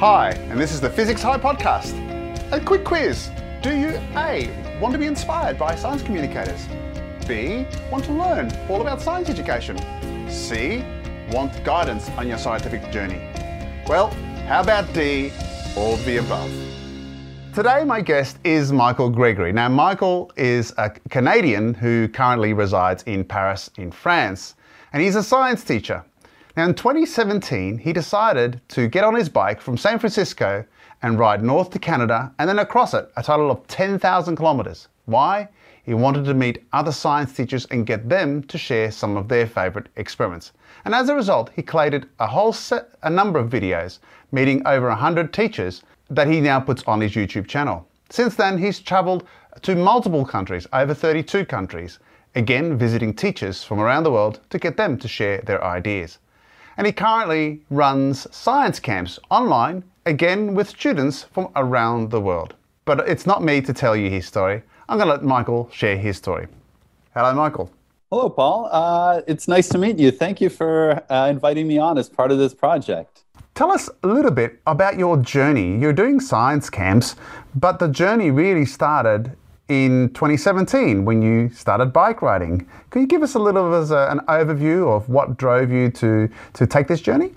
Hi, and this is the Physics High podcast. A quick quiz. Do you A, want to be inspired by science communicators? B, want to learn all about science education? C, want guidance on your scientific journey? Well, how about D, all of the above? Today my guest is Michael Gregory. Now Michael is a Canadian who currently resides in Paris in France, and he's a science teacher. Now in 2017 he decided to get on his bike from San Francisco and ride north to Canada and then across it, a total of 10,000 kilometers. Why? He wanted to meet other science teachers and get them to share some of their favorite experiments. And as a result, he collated a number of videos, meeting over 100 teachers that he now puts on his YouTube channel. Since then, he's traveled to multiple countries, over 32 countries, again visiting teachers from around the world to get them to share their ideas. And he currently runs science camps online, again with students from around the world. But it's not me to tell you his story. I'm going to let Michael share his story. Hello, Michael. Hello, Paul. It's nice to meet you. Thank you for inviting me on as part of this project. Tell us a little bit about your journey. You're doing science camps, but the journey really started in 2017 when you started bike riding. Can you give us a little of an overview of what drove you to take this journey?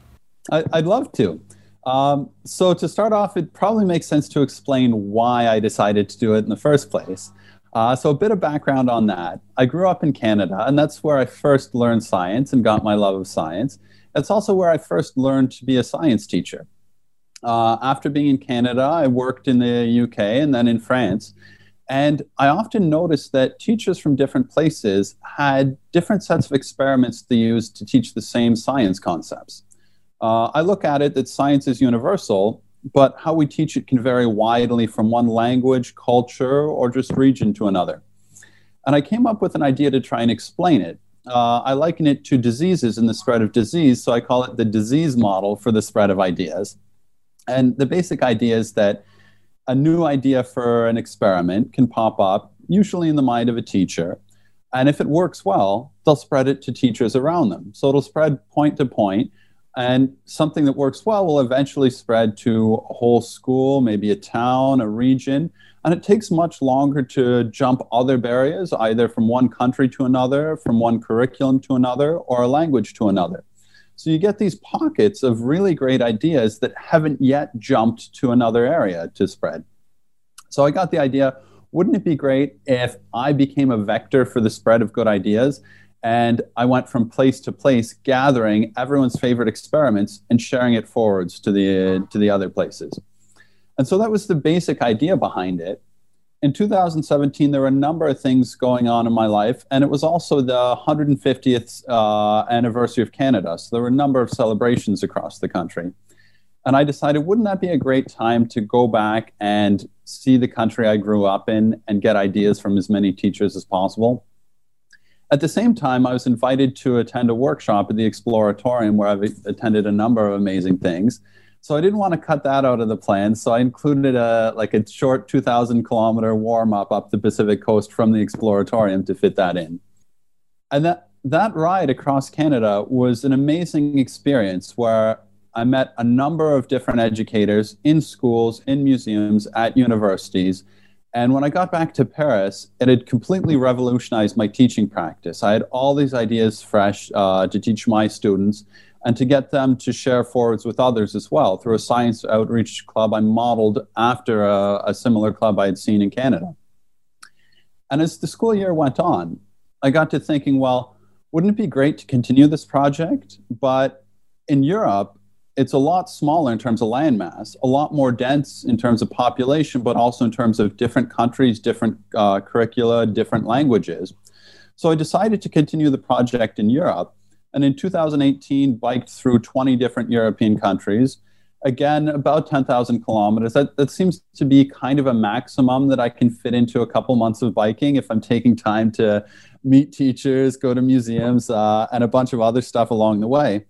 I'd love to. So to start off, it probably makes sense to explain why I decided to do it in the first place. So a bit of background on that. I grew up in Canada, and that's where I first learned science and got my love of science. That's also where I first learned to be a science teacher. After being in Canada, I worked in the UK and then in France. And I often noticed that teachers from different places had different sets of experiments they used to teach the same science concepts. I look at it that science is universal, but how we teach it can vary widely from one language, culture, or just region to another. And I came up with an idea to try and explain it. I liken it to diseases and the spread of disease, so I call it the disease model for the spread of ideas. And the basic idea is that a new idea for an experiment can pop up, usually in the mind of a teacher, and if it works well, they'll spread it to teachers around them. So it'll spread point to point, and something that works well will eventually spread to a whole school, maybe a town, a region, and it takes much longer to jump other barriers, either from one country to another, from one curriculum to another, or a language to another. So you get these pockets of really great ideas that haven't yet jumped to another area to spread. So I got the idea, wouldn't it be great if I became a vector for the spread of good ideas? And I went from place to place, gathering everyone's favorite experiments and sharing it forwards to the other places. And so that was the basic idea behind it. In 2017, there were a number of things going on in my life, and it was also the 150th anniversary of Canada. So there were a number of celebrations across the country. And I decided, wouldn't that be a great time to go back and see the country I grew up in and get ideas from as many teachers as possible? At the same time, I was invited to attend a workshop at the Exploratorium where I've attended a number of amazing things. So I didn't want to cut that out of the plan, so I included a short 2,000-kilometer warm-up up the Pacific coast from the Exploratorium to fit that in. And that ride across Canada was an amazing experience where I met a number of different educators in schools, in museums, at universities. And when I got back to Paris, it had completely revolutionized my teaching practice. I had all these ideas fresh to teach my students, and to get them to share forwards with others as well through a science outreach club I modeled after a similar club I had seen in Canada. And as the school year went on, I got to thinking, well, wouldn't it be great to continue this project? But in Europe, it's a lot smaller in terms of landmass, a lot more dense in terms of population, but also in terms of different countries, different curricula, different languages. So I decided to continue the project in Europe. And in 2018, biked through 20 different European countries. Again, about 10,000 kilometers. That seems to be kind of a maximum that I can fit into a couple months of biking if I'm taking time to meet teachers, go to museums, and a bunch of other stuff along the way.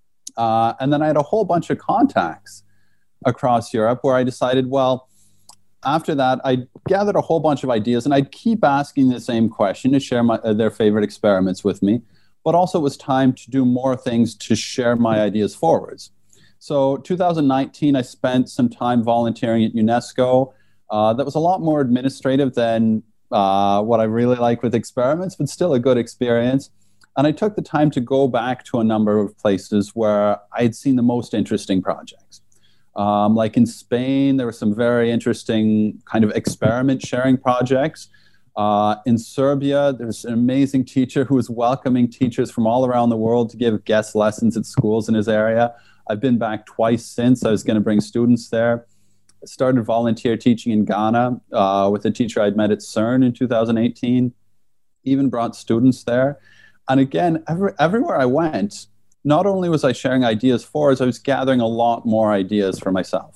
And then I had a whole bunch of contacts across Europe where I decided, well, after that, I gathered a whole bunch of ideas, and I'd keep asking the same question to share their favorite experiments with me. But also it was time to do more things to share my ideas forwards. So 2019, I spent some time volunteering at UNESCO. That was a lot more administrative than what I really like with experiments, but still a good experience. And I took the time to go back to a number of places where I had seen the most interesting projects. Like in Spain, there were some very interesting kind of experiment sharing projects. In Serbia, there's an amazing teacher who was welcoming teachers from all around the world to give guest lessons at schools in his area. I've been back twice since. I was going to bring students there. I started volunteer teaching in Ghana with a teacher I'd met at CERN in 2018. Even brought students there. And again, everywhere I went, not only was I sharing ideas for us, I was gathering a lot more ideas for myself.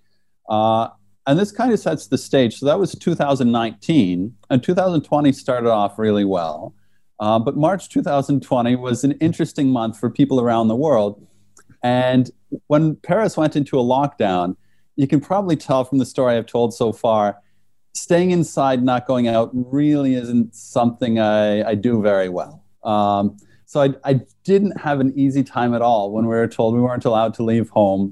And this kind of sets the stage. So that was 2019, and 2020 started off really well. But March 2020 was an interesting month for people around the world. And when Paris went into a lockdown, you can probably tell from the story I've told so far, staying inside, not going out really isn't something I do very well. So I didn't have an easy time at all when we were told we weren't allowed to leave home.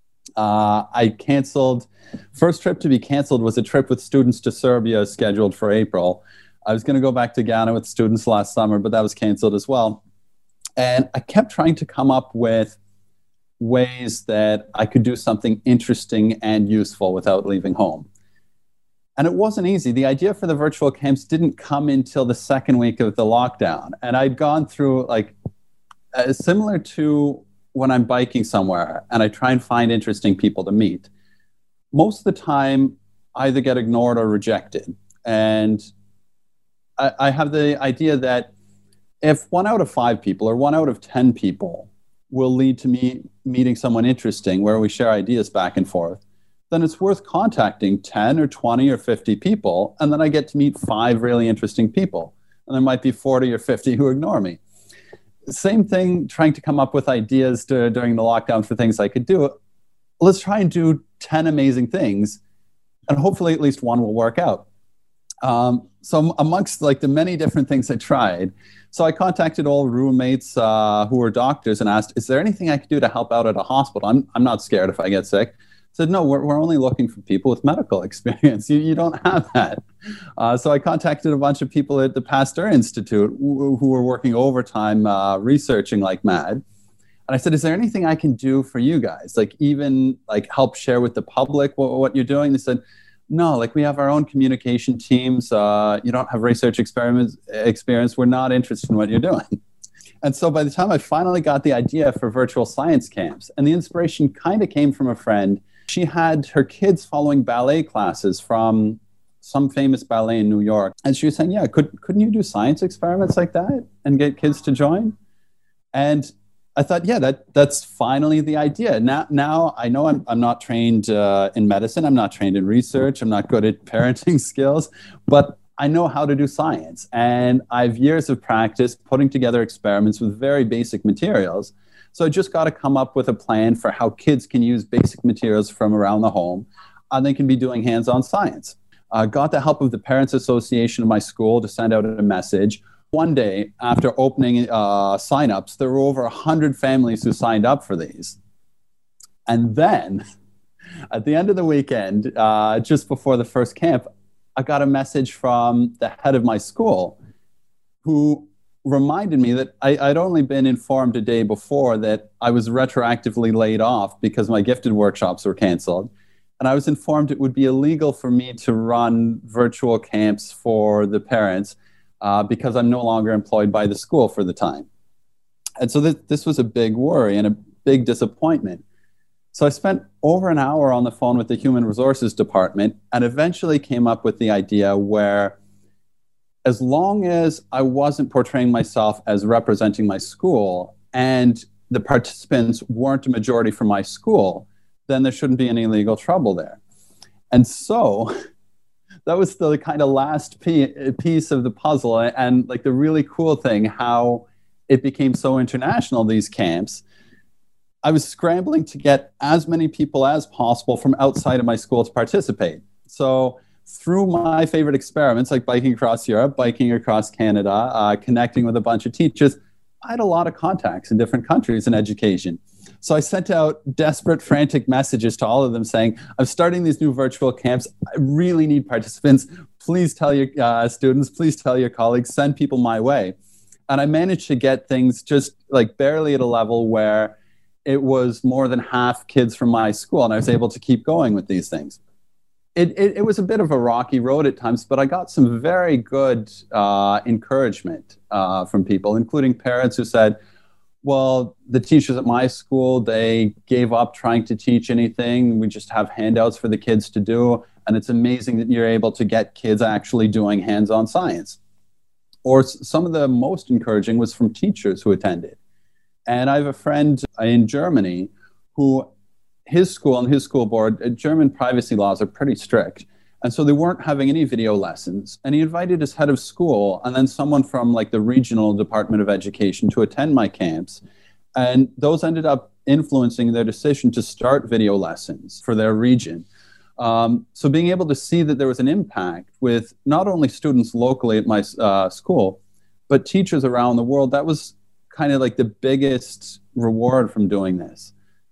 I canceled. First trip to be canceled was a trip with students to Serbia scheduled for April. I was going to go back to Ghana with students last summer, but that was canceled as well. And I kept trying to come up with ways that I could do something interesting and useful without leaving home. And it wasn't easy. The idea for the virtual camps didn't come until the second week of the lockdown. And I'd gone through similar to when I'm biking somewhere and I try and find interesting people to meet. Most of the time, I either get ignored or rejected. And I have the idea that if 1 out of 5 people or 1 out of 10 people will lead to me meeting someone interesting where we share ideas back and forth, then it's worth contacting 10 or 20 or 50 people, and then I get to meet 5 really interesting people. And there might be 40 or 50 who ignore me. Same thing, trying to come up with ideas during the lockdown for things I could do. Let's try and do 10 amazing things, and hopefully at least one will work out. So amongst the many different things I tried, so I contacted all roommates who were doctors and asked, is there anything I could do to help out at a hospital? I'm not scared if I get sick. Said, no, we're only looking for people with medical experience. You don't have that. So I contacted a bunch of people at the Pasteur Institute who were working overtime researching like mad. And I said, is there anything I can do for you guys? Even help share with the public what you're doing? They said, no, we have our own communication teams. You don't have research experience. We're not interested in what you're doing. And so by the time I finally got the idea for virtual science camps, and the inspiration kind of came from a friend. She had her kids following ballet classes from some famous ballet in New York. And she was saying, yeah, couldn't you do science experiments like that and get kids to join? And I thought, yeah, that's finally the idea. Now I know I'm not trained in medicine. I'm not trained in research. I'm not good at parenting skills, but I know how to do science. And I have years of practice putting together experiments with very basic materials. So I just got to come up with a plan for how kids can use basic materials from around the home, and they can be doing hands-on science. Got the help of the Parents Association of my school to send out a message. One day, after opening sign-ups, there were over 100 families who signed up for these. And then, at the end of the weekend, just before the first camp, I got a message from the head of my school who reminded me that I'd only been informed a day before that I was retroactively laid off because my gifted workshops were canceled. And I was informed it would be illegal for me to run virtual camps for the parents because I'm no longer employed by the school for the time. And so this was a big worry and a big disappointment. So I spent over an hour on the phone with the Human Resources Department and eventually came up with the idea where as long as I wasn't portraying myself as representing my school and the participants weren't a majority from my school, then there shouldn't be any legal trouble there. And so that was the kind of last piece of the puzzle. And the really cool thing, how it became so international, these camps. I was scrambling to get as many people as possible from outside of my school to participate. So through my favorite experiments, like biking across Europe, biking across Canada, connecting with a bunch of teachers, I had a lot of contacts in different countries in education. So I sent out desperate, frantic messages to all of them saying, I'm starting these new virtual camps. I really need participants. Please tell your students, please tell your colleagues, send people my way. And I managed to get things just like barely at a level where it was more than half kids from my school, and I was able to keep going with these things. It was a bit of a rocky road at times, but I got some very good encouragement from people, including parents who said, well, the teachers at my school, they gave up trying to teach anything. We just have handouts for the kids to do, and it's amazing that you're able to get kids actually doing hands-on science. Or some of the most encouraging was from teachers who attended. And I have a friend in Germany who his school and his school board, German privacy laws are pretty strict. And so they weren't having any video lessons. And he invited his head of school and then someone from like the regional Department of Education to attend my camps. And those ended up influencing their decision to start video lessons for their region. So being able to see that there was an impact with not only students locally at my school, but teachers around the world, that was kind of like the biggest reward from doing this.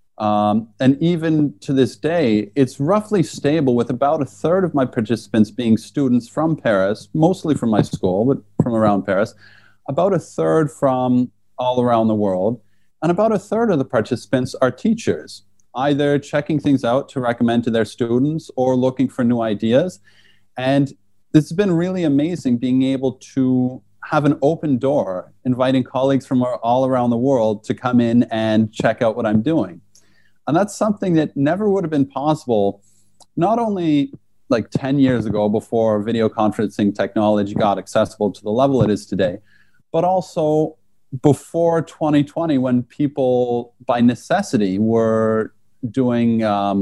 And even to this day, it's roughly stable with about a third of my participants being students from Paris, mostly from my school, but from around Paris, about a third from all around the world, and about a third of the participants are teachers, either checking things out to recommend to their students or looking for new ideas. And it's been really amazing being able to have an open door, inviting colleagues from all around the world to come in and check out what I'm doing. And that's something that never would have been possible, not only like 10 years ago before video conferencing technology got accessible to the level it is today, but also before 2020 when people by necessity were doing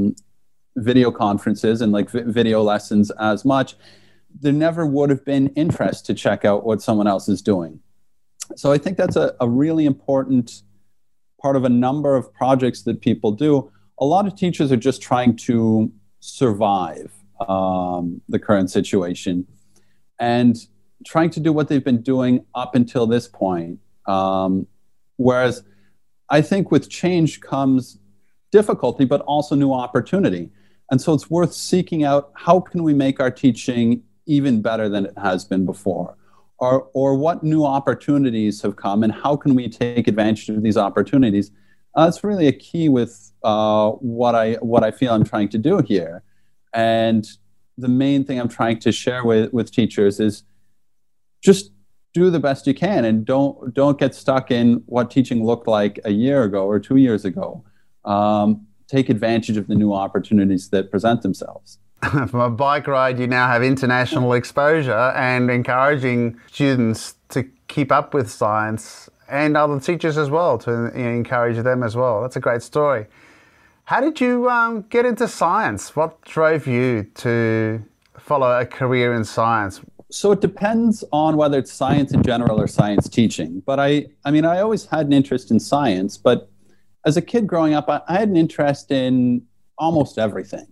video conferences and like video lessons as much. There never would have been interest to check out what someone else is doing. So I think that's a really important part of a number of projects that people do. A lot of teachers are just trying to survive the current situation and trying to do what they've been doing up until this point. Whereas I think with change comes difficulty, but also new opportunity. And so it's worth seeking out how can we make our teaching even better than it has been before? Or what new opportunities have come and how can we take advantage of these opportunities? That's really a key with what I feel I'm trying to do here. And the main thing I'm trying to share with teachers is just do the best you can and don't get stuck in what teaching looked like a year ago or 2 years ago. Take advantage of the new opportunities that present themselves. From a bike ride, you now have international exposure and encouraging students to keep up with science and other teachers as well, to encourage them as well. That's a great story. How did you get into science? What drove you to follow a career in science? So it depends on whether it's science in general or science teaching. But I always had an interest in science, but as a kid growing up, I had an interest in almost everything.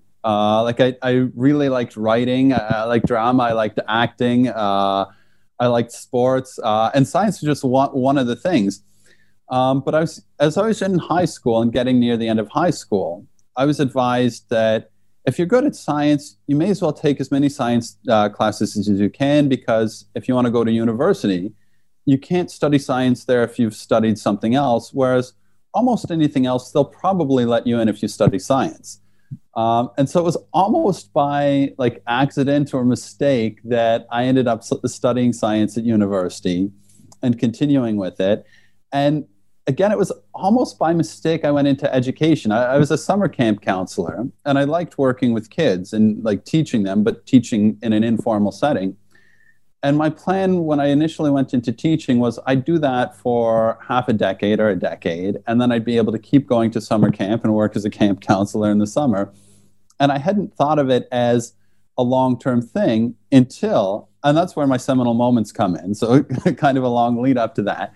I really liked writing, I liked drama, I liked acting, I liked sports, and science was just one of the things. But as I was in high school and getting near the end of high school, I was advised that if you're good at science, you may as well take as many science classes as you can, because if you want to go to university, you can't study science there if you've studied something else, whereas almost anything else, they'll probably let you in if you study science. And so it was almost by like accident or mistake that I ended up studying science at university and continuing with it. And again, it was almost by mistake I went into education. I was a summer camp counselor, and I liked working with kids and like teaching them, but teaching in an informal setting. And my plan when I initially went into teaching was I'd do that for half a decade or a decade, and then I'd be able to keep going to summer camp and work as a camp counselor in the summer. And I hadn't thought of it as a long-term thing until, and that's where my seminal moments come in, so kind of a long lead up to that.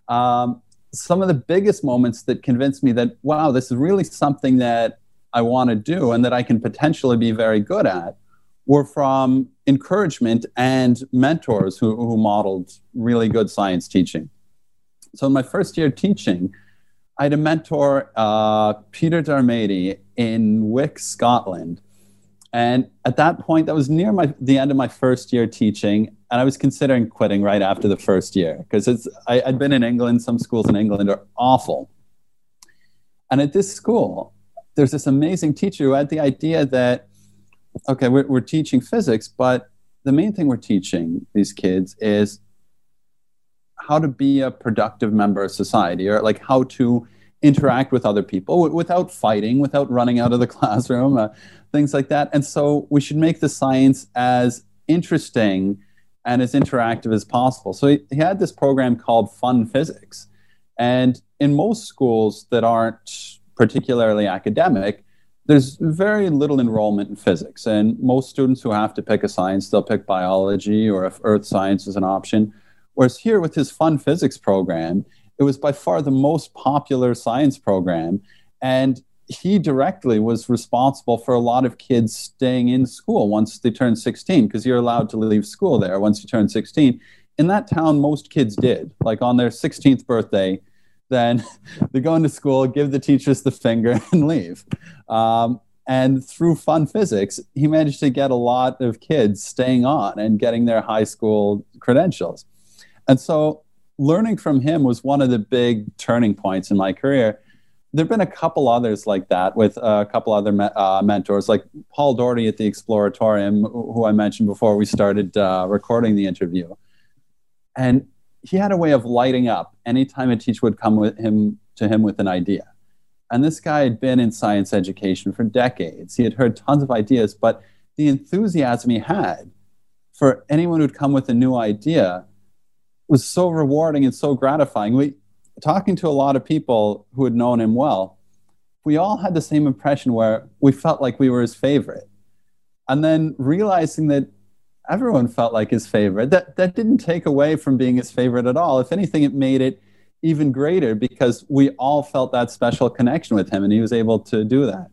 Some of the biggest moments that convinced me that, wow, this is really something that I want to do and that I can potentially be very good at were from encouragement and mentors who modeled really good science teaching. So in my first year teaching, I had a mentor, Peter Darmady, in Wick, Scotland. And at that point, that was near the end of my first year teaching, and I was considering quitting right after the first year because I'd been in England. Some schools in England are awful. And at this school, there's this amazing teacher who had the idea that, okay, we're teaching physics, but the main thing we're teaching these kids is how to be a productive member of society, or like how to interact with other people without fighting, without running out of the classroom, things like that. And so we should make the science as interesting and as interactive as possible. So he had this program called Fun Physics. And in most schools that aren't particularly academic, there's very little enrollment in physics. And most students who have to pick a science, they'll pick biology, or if earth science is an option. Whereas here with his Fun Physics program, it was by far the most popular science program. And he directly was responsible for a lot of kids staying in school once they turned 16, because you're allowed to leave school there once you turn 16. In that town, most kids did. Like on their 16th birthday, then they go into school, give the teachers the finger, and leave. And through Fun Physics, he managed to get a lot of kids staying on and getting their high school credentials. And so learning from him was one of the big turning points in my career. There have been a couple others like that with a couple other mentors, like Paul Doherty at the Exploratorium, who I mentioned before we started recording the interview. And he had a way of lighting up anytime a teacher would come to him with an idea. And this guy had been in science education for decades. He had heard tons of ideas, but the enthusiasm he had for anyone who'd come with a new idea was so rewarding and so gratifying. Talking to a lot of people who had known him well, we all had the same impression where we felt like we were his favorite. And then realizing that everyone felt like his favorite, that didn't take away from being his favorite at all. If anything, it made it even greater because we all felt that special connection with him, and he was able to do that.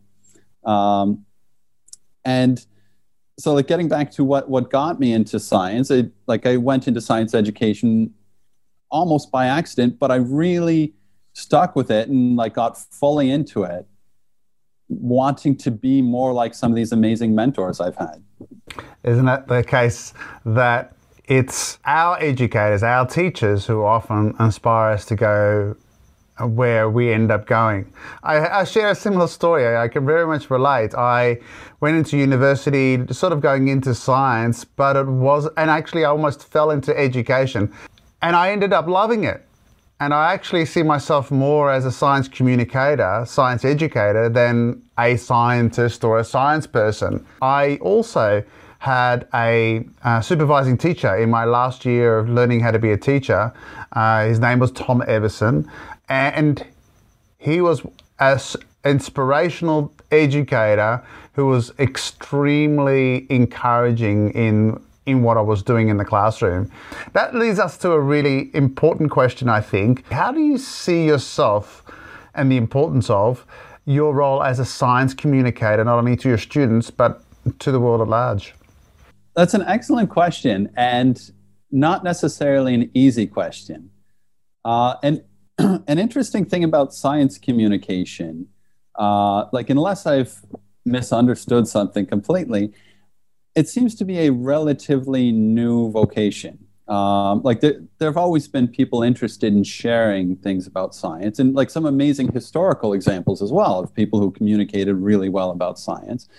And so like getting back to what got me into science, I went into science education almost by accident, but I really stuck with it and like got fully into it, wanting to be more like some of these amazing mentors I've had. Isn't it the case that it's our educators, our teachers, who often inspire us to go where we end up going? I share a similar story. I can very much relate. I went into university sort of going into science, but actually I almost fell into education. And I ended up loving it. And I actually see myself more as a science communicator, science educator, than a scientist or a science person. I also had a supervising teacher in my last year of learning how to be a teacher. His name was Tom Everson. And he was an inspirational educator who was extremely encouraging in what I was doing in the classroom. That leads us to a really important question, I think. How do you see yourself and the importance of your role as a science communicator, not only to your students, but to the world at large? That's an excellent question, and not necessarily an easy question. And an interesting thing about science communication, unless I've misunderstood something completely, it seems to be a relatively new vocation. There have always been people interested in sharing things about science, and like some amazing historical examples as well of people who communicated really well about science.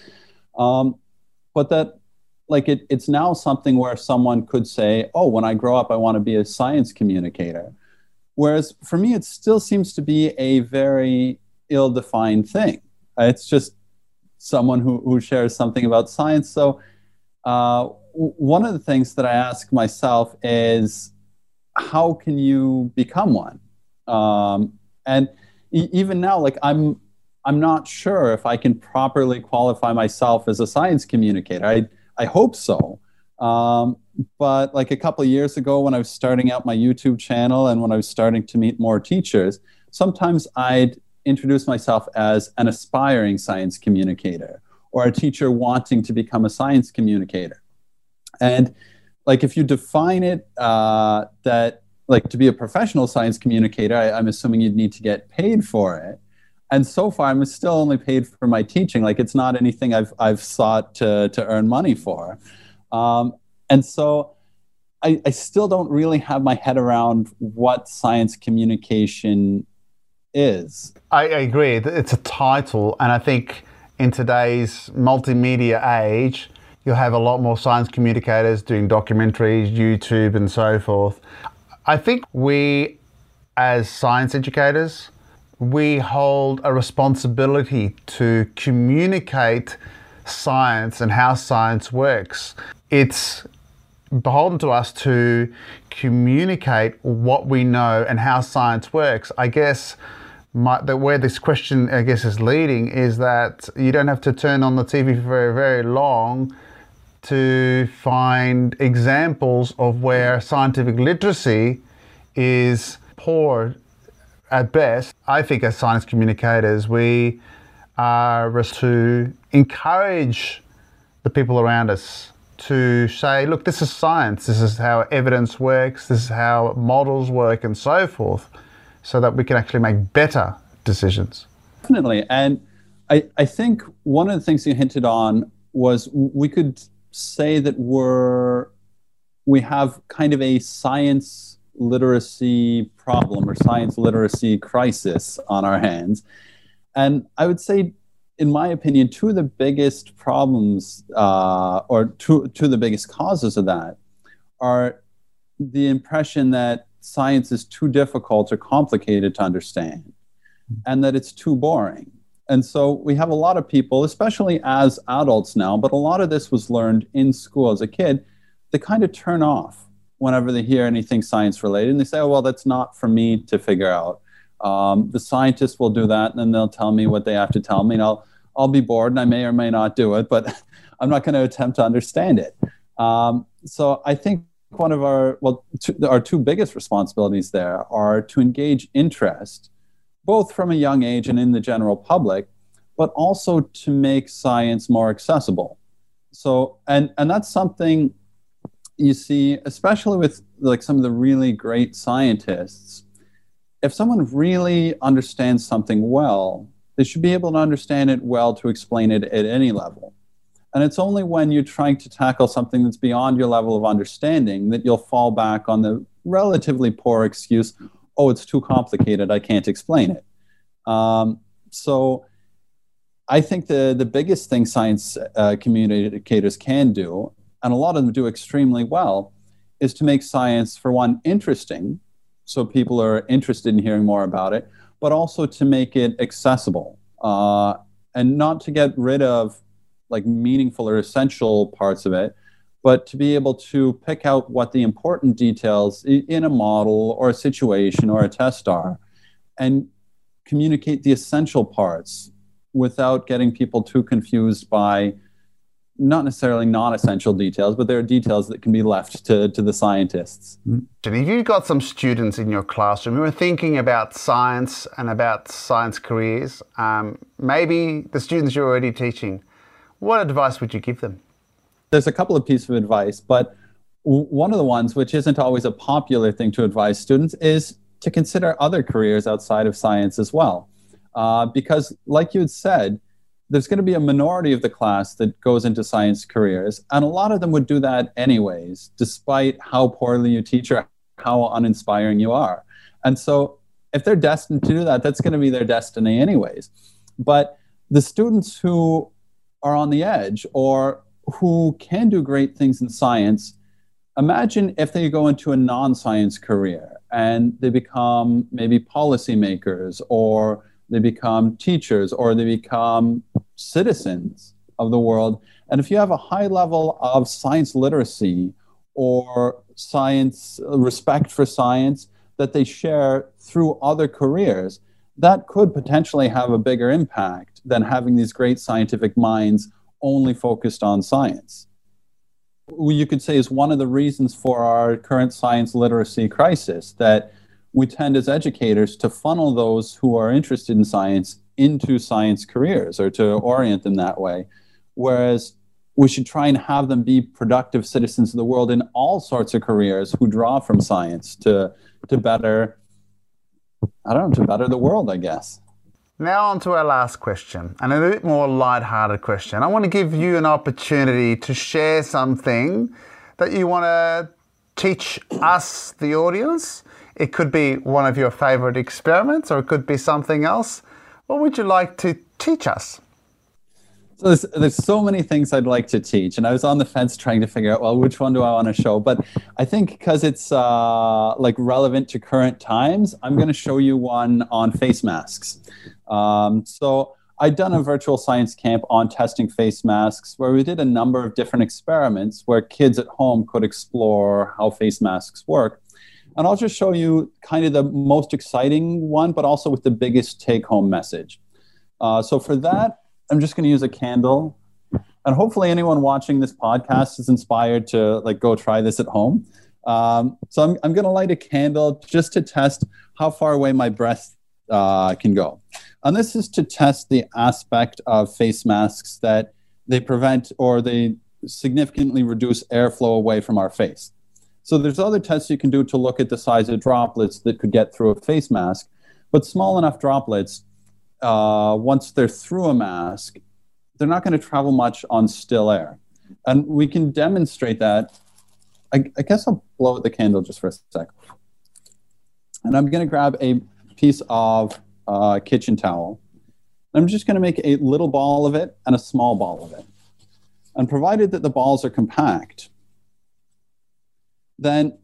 But that, it's now something where someone could say, oh, when I grow up, I want to be a science communicator. Whereas for me, it still seems to be a very ill-defined thing. It's just someone who shares something about science. So one of the things that I ask myself is, how can you become one? And even now, I'm not sure if I can properly qualify myself as a science communicator. I hope so. But a couple of years ago, when I was starting out my YouTube channel and when I was starting to meet more teachers, sometimes I'd introduce myself as an aspiring science communicator or a teacher wanting to become a science communicator. And if you define it that like to be a professional science communicator, I'm assuming you'd need to get paid for it. And so far, I'm still only paid for my teaching. Like, it's not anything I've sought to earn money for. And so I still don't really have my head around what science communication is. I agree. It's a title, and I think in today's multimedia age, you'll have a lot more science communicators doing documentaries, YouTube, and so forth. I think we, as science educators, we hold a responsibility to communicate science and how science works. It's beholden to us to communicate what we know and how science works. I guess where this question, I guess, is leading is that you don't have to turn on the TV for very, very long to find examples of where scientific literacy is poor at best. I think as science communicators, we are to encourage the people around us to say, look, this is science, this is how evidence works, this is how models work, and so forth, so that we can actually make better decisions. Definitely. And I think one of the things you hinted on was we could say that we have kind of a science literacy problem or science literacy crisis on our hands. And I would say, in my opinion, two of the biggest problems or two of the biggest causes of that are the impression that science is too difficult or complicated to understand and that it's too boring. And so we have a lot of people, especially as adults now, but a lot of this was learned in school as a kid, they kind of turn off whenever they hear anything science related, and they say, oh, well, that's not for me to figure out. The scientists will do that, and then they'll tell me what they have to tell me, and I'll be bored, and I may or may not do it, but I'm not going to attempt to understand it. So I think one of our two biggest responsibilities there are to engage interest, both from a young age and in the general public, but also to make science more accessible. So, and that's something you see, especially with like some of the really great scientists. If someone really understands something well, they should be able to understand it well to explain it at any level. And it's only when you're trying to tackle something that's beyond your level of understanding that you'll fall back on the relatively poor excuse, oh, it's too complicated, I can't explain it. So I think the biggest thing science communicators can do, and a lot of them do extremely well, is to make science, for one, interesting, so people are interested in hearing more about it, but also to make it accessible, and not to get rid of like meaningful or essential parts of it, but to be able to pick out what the important details in a model or a situation or a test are, and communicate the essential parts without getting people too confused by not necessarily non-essential details, but there are details that can be left to the scientists. If you've got some students in your classroom who are thinking about science and about science careers, maybe the students you're already teaching, what advice would you give them? There's a couple of pieces of advice, but one of the ones, which isn't always a popular thing to advise students, is to consider other careers outside of science as well. Because like you had said, there's going to be a minority of the class that goes into science careers, and a lot of them would do that anyways, despite how poorly you teach or how uninspiring you are. And so if they're destined to do that, that's going to be their destiny anyways. But the students who are on the edge or who can do great things in science, imagine if they go into a non-science career and they become maybe policymakers, or they become teachers, or they become citizens of the world. And if you have a high level of science literacy or science respect for science that they share through other careers, that could potentially have a bigger impact than having these great scientific minds only focused on science. You could say is one of the reasons for our current science literacy crisis, that we tend as educators to funnel those who are interested in science into science careers, or to orient them that way. Whereas we should try and have them be productive citizens of the world in all sorts of careers who draw from science to to better, to better the world, I guess. Now on to our last question, and a bit more light-hearted question. I want to give you an opportunity to share something that you want to teach us, the audience. It could be one of your favorite experiments, or it could be something else. What would you like to teach us? So there's so many things I'd like to teach, and I was on the fence trying to figure out, well, which one do I want to show? But I think because it's relevant to current times, I'm going to show you one on face masks. So I'd done a virtual science camp on testing face masks where we did a number of different experiments where kids at home could explore how face masks work. And I'll just show you kind of the most exciting one, but also with the biggest take-home message. So for that, I'm just going to use a candle. And hopefully anyone watching this podcast is inspired to go try this at home. So I'm going to light a candle just to test how far away my breath can go. And this is to test the aspect of face masks that they prevent or they significantly reduce airflow away from our face. So there's other tests you can do to look at the size of droplets that could get through a face mask, but small enough droplets, once they're through a mask, they're not going to travel much on still air. And we can demonstrate that. I guess I'll blow out the candle just for a sec. And I'm going to grab a piece of kitchen towel. I'm just going to make a little ball of it and a small ball of it. And provided that the balls are compact, then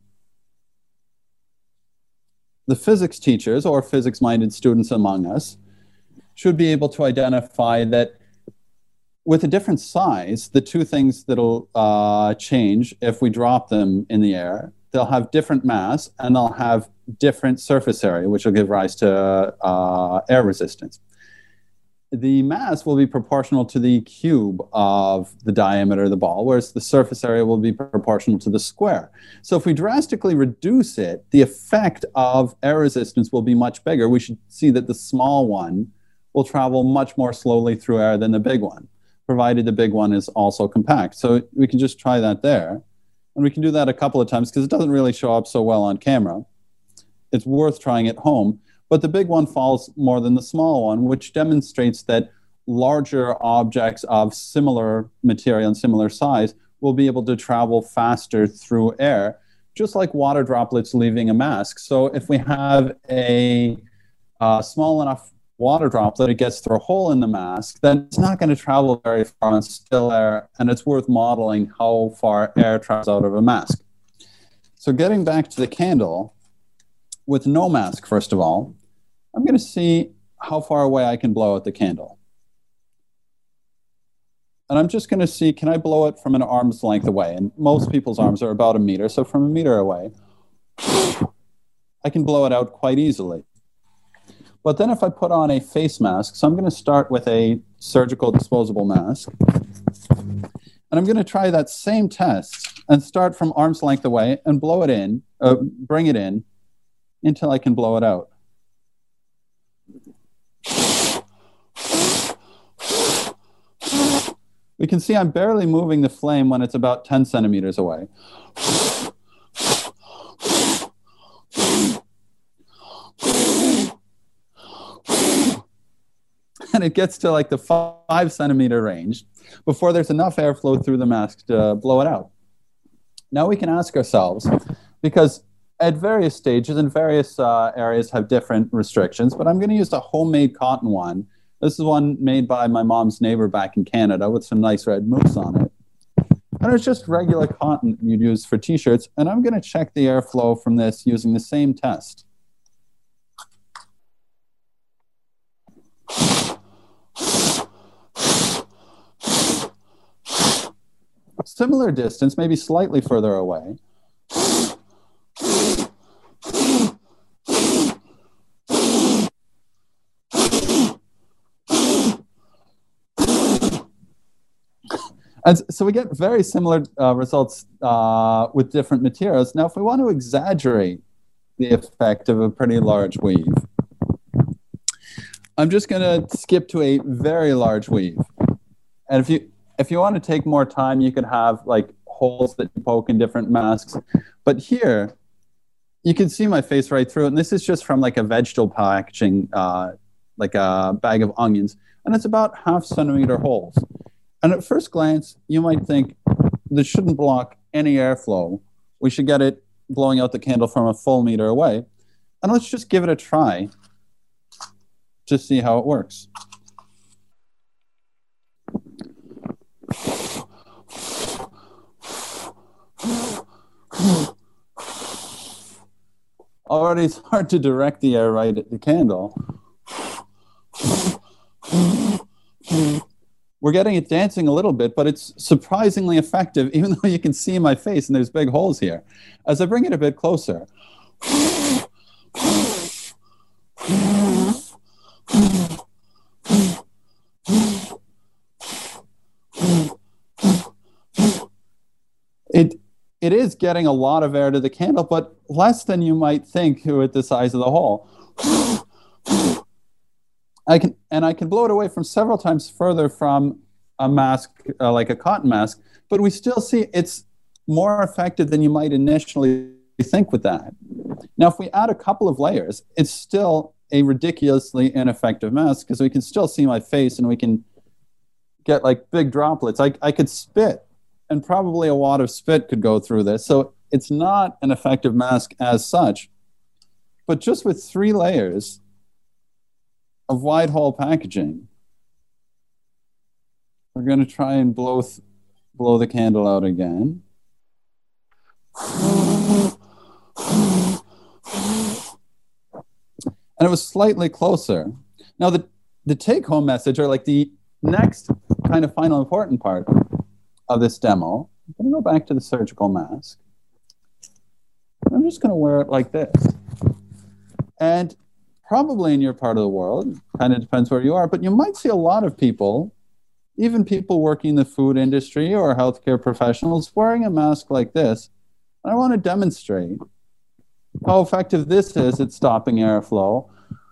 the physics teachers or physics-minded students among us should be able to identify that with a different size, the two things that'll change if we drop them in the air, they'll have different mass and they'll have different surface area, which will give rise to air resistance. The mass will be proportional to the cube of the diameter of the ball, whereas the surface area will be proportional to the square. So if we drastically reduce it, the effect of air resistance will be much bigger. We should see that the small one will travel much more slowly through air than the big one, provided the big one is also compact. So we can just try that there. And we can do that a couple of times because it doesn't really show up so well on camera. It's worth trying at home. But the big one falls more than the small one, which demonstrates that larger objects of similar material and similar size will be able to travel faster through air, just like water droplets leaving a mask. So if we have a small enough water droplet, it gets through a hole in the mask, then it's not going to travel very far on still air, and it's worth modeling how far air travels out of a mask. So getting back to the candle, with no mask, first of all, I'm going to see how far away I can blow out the candle. And I'm just going to see, can I blow it from an arm's length away? And most people's arms are about 1 meter, so from 1 meter away, I can blow it out quite easily. But then if I put on a face mask, so I'm going to start with a surgical disposable mask, and I'm going to try that same test and start from arm's length away and blow it in, bring it in until I can blow it out. We can see I'm barely moving the flame when it's about 10 centimeters away. And it gets to like the 5 centimeter range before there's enough airflow through the mask to blow it out. Now we can ask ourselves, because at various stages and various areas have different restrictions, but I'm going to use a homemade cotton one. This is one made by my mom's neighbor back in Canada with some nice red moose on it. And it's just regular cotton you'd use for t-shirts. And I'm going to check the airflow from this using the same test. Similar distance, maybe slightly further away. And so we get very similar results with different materials. Now, if we want to exaggerate the effect of a pretty large weave, I'm just going to skip to a very large weave. And if you want to take more time, you could have like holes that you poke in different masks. But here, you can see my face right through it. And this is just from like a vegetable packaging, like a bag of onions. And it's about 0.5 centimeter holes. And at first glance, you might think this shouldn't block any airflow. We should get it blowing out the candle from a full meter away. And let's just give it a try to see how it works. Already it's hard to direct the air right at the candle. We're getting it dancing a little bit, but it's surprisingly effective, even though you can see my face and there's big holes here. As I bring it a bit closer, it is getting a lot of air to the candle, but less than you might think at the size of the hole. I can blow it away from several times further from a mask, like a cotton mask, but we still see it's more effective than you might initially think with that. Now, if we add a couple of layers, it's still a ridiculously ineffective mask because we can still see my face and we can get like big droplets. I could spit, and probably a wad of spit could go through this. So it's not an effective mask as such, but just with 3 layers of wide hole packaging, we're going to try and blow the candle out again. And it was slightly closer. Now the take-home message, or like the next kind of final important part of this demo, I'm going to go back to the surgical mask. I'm just going to wear it like this. And probably in your part of the world, kind of depends where you are, but you might see a lot of people, even people working in the food industry or healthcare professionals, wearing a mask like this. And I want to demonstrate how effective this is at stopping airflow.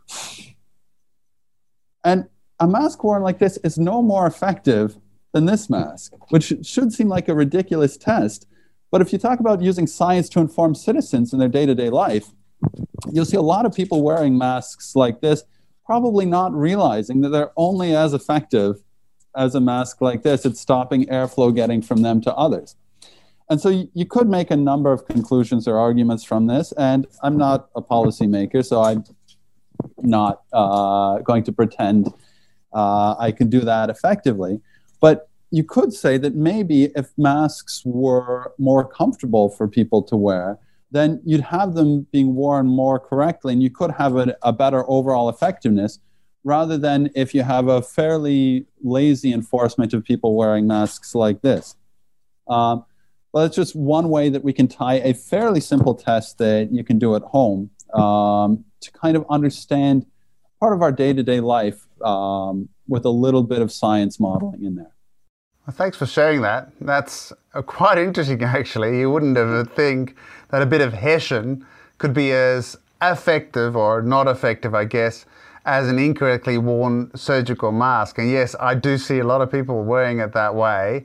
And a mask worn like this is no more effective than this mask, which should seem like a ridiculous test. But if you talk about using science to inform citizens in their day-to-day life, you'll see a lot of people wearing masks like this, probably not realizing that they're only as effective as a mask like this at stopping airflow getting from them to others. And so you could make a number of conclusions or arguments from this, and I'm not a policymaker, so I'm not going to pretend I can do that effectively. But you could say that maybe if masks were more comfortable for people to wear, then you'd have them being worn more correctly, and you could have a better overall effectiveness, rather than if you have a fairly lazy enforcement of people wearing masks like this. Well, it's just one way that we can tie a fairly simple test that you can do at home to kind of understand part of our day-to-day life with a little bit of science modeling in there. Well, thanks for sharing that. That's quite interesting, actually. You wouldn't have think that a bit of Hessian could be as effective, or not effective, I guess, as an incorrectly worn surgical mask. And yes, I do see a lot of people wearing it that way.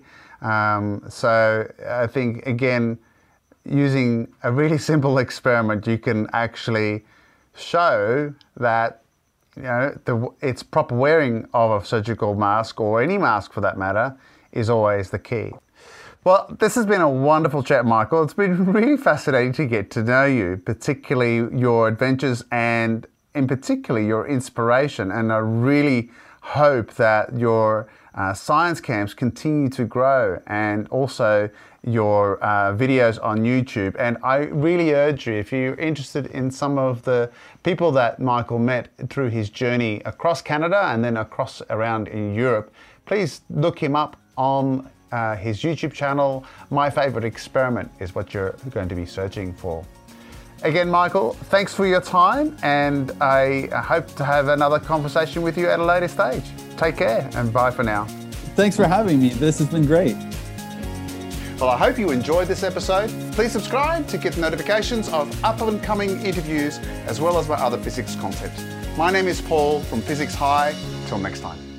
So I think, again, using a really simple experiment, you can actually show that it's proper wearing of a surgical mask, or any mask for that matter, is always the key. Well, this has been a wonderful chat, Michael. It's been really fascinating to get to know you, particularly your adventures and in particular your inspiration. And I really hope that your science camps continue to grow, and also your videos on YouTube. And I really urge you, if you're interested in some of the people that Michael met through his journey across Canada and then across around in Europe, please look him up on his YouTube channel. My Favorite Experiment is what you're going to be searching for. Again, Michael, thanks for your time, and I hope to have another conversation with you at a later stage. Take care, and bye for now. Thanks for having me. This has been great. Well, I hope you enjoyed this episode. Please subscribe to get notifications of up-and-coming interviews, as well as my other physics content. My name is Paul from Physics High. Till next time.